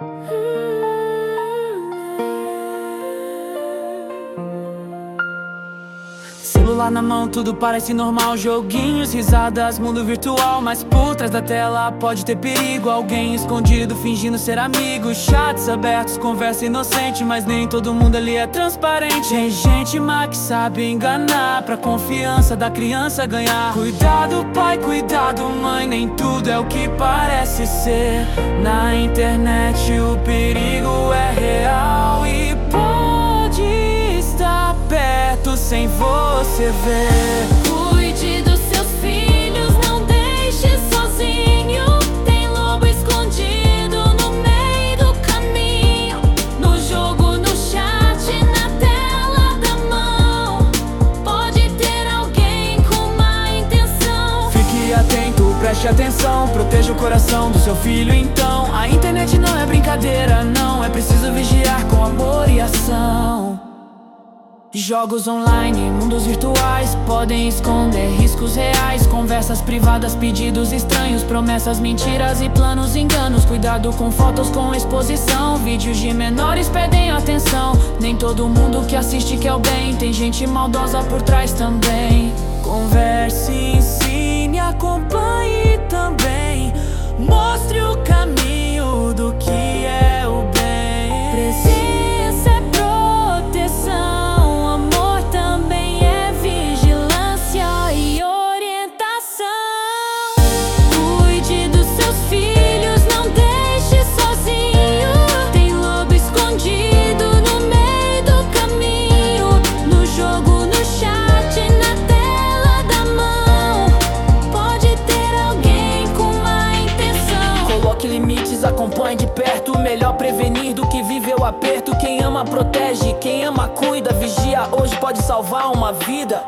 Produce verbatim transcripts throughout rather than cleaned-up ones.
Celular na mão, tudo parece normal. Joguinhos, risadas, mundo virtual. Mas por trás da tela pode ter perigo. Alguém escondido fingindo ser amigo. Chats abertos, conversa inocente, mas nem todo mundo ali é transparente. Tem gente má que sabe enganar pra confiança da criança ganhar. Cuidado pai, cuidado mãe, nem tudo é o que parece ser. Na internet o perigo é real e pode estar perto sem você ver. Cuide dos seus filhos, não deixe sozinho. Tem lobo escondido no meio do caminho. No jogo, no chat, na tela da mão. Pode ter alguém com má intenção. Fique atento, preste atenção, proteja o coração do seu filho então. A internet não é brincadeira, não. É preciso vigiar com amor e ação. Jogos online, mundos virtuais podem esconder riscos reais. Conversas privadas, pedidos estranhos, promessas, mentiras e planos enganos. Cuidado com fotos com exposição. Vídeos de menores pedem atenção. Nem todo mundo que assiste quer o bem. Tem gente maldosa por trás também. Converse, ensine, acompanhe também. Mostre o caminho do que é o bem. Presença é proteção. Acompanhe de perto, melhor prevenir do que viver o aperto. Quem ama protege, quem ama cuida. Vigia hoje pode salvar uma vida.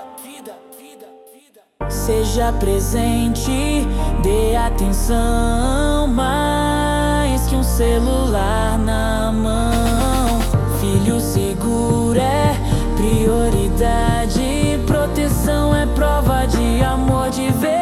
Seja presente, dê atenção. Mais que um celular na mão. Filho seguro é prioridade. Proteção é prova de amor de verdade.